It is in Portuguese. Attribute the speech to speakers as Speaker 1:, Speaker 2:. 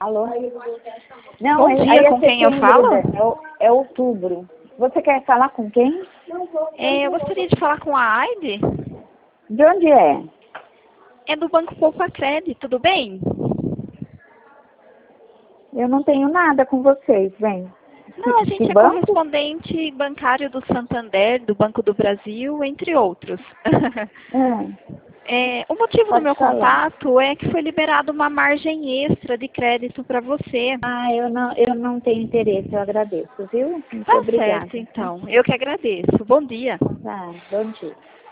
Speaker 1: Alô? Não,
Speaker 2: Bom dia, com quem eu falo?
Speaker 1: É outubro. Você quer falar com quem?
Speaker 2: Eu gostaria de falar com a Aide.
Speaker 1: De onde é?
Speaker 2: É do Banco Poupa Crédito, tudo bem?
Speaker 1: Eu não tenho nada com vocês, vem.
Speaker 2: Não, a gente
Speaker 1: Que
Speaker 2: é
Speaker 1: banco?
Speaker 2: correspondente bancário do Santander, do Banco do Brasil, entre outros. O motivo do
Speaker 1: Pode
Speaker 2: meu
Speaker 1: falar.
Speaker 2: contato é que foi liberada uma margem extra de crédito para você.
Speaker 1: Eu não tenho interesse, eu agradeço, viu? Muito
Speaker 2: Tá
Speaker 1: obrigada.
Speaker 2: certo, então. Eu que agradeço. Bom dia.
Speaker 1: Tá, bom dia.